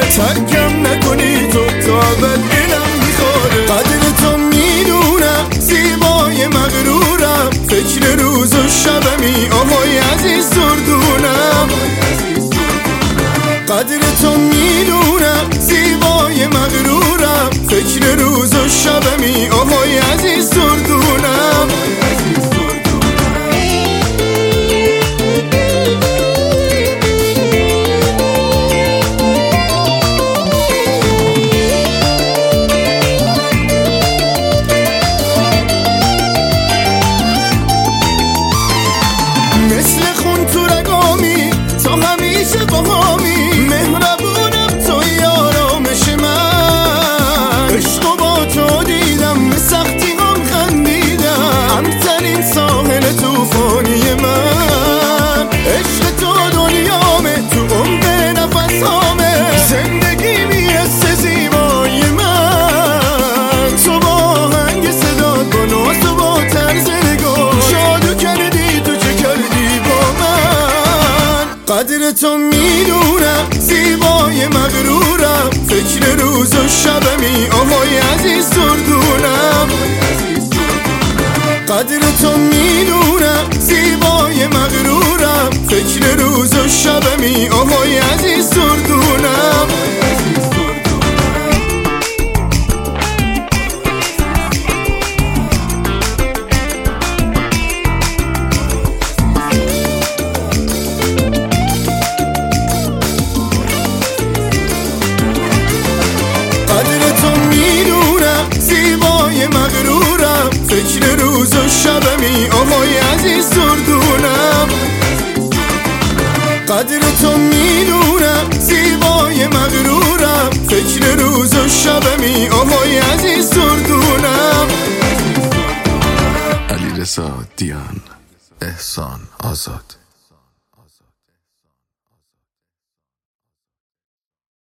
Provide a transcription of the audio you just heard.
ترکم نکنی تو اول دلم میخواره. قدر تو میدونم زیبای مغرورم، فکر روز و شبمی آهای عزیز دردونم. قدر تو میدونم زیبای مغرورم، فکر روز و شبمی آهای عزیز دردونم. مثل خون تو رگامی تا همیشه باهامی، مهربونم توی آرامش من. عشق و با تو دیدم به سختی هم خندیدم، امترین ساحل توفانی من. عشق تو دنیامه، تو عمق نفس هامه، زندگی میرسه زیبای من. تو با آهنگ صدات، با ناز و با طرز نگاه، جادو کردی تو چه کردی با من. قدر تو میدونم زیبای مغرورم، فکر روز و شبمی آهای عزیز دردونم. قدر تو میدونم زیبای مغرورم، فکر روز و شبمی آهای عزیز دردونم. مغرورم، فکر روز و شبمی آهای عزیز دردونم. قدر تو میدونم زیبای مغرورم، فکر روز و شبمی آهای عزیز دردونم. علیرضا دیان، احسان آزاد.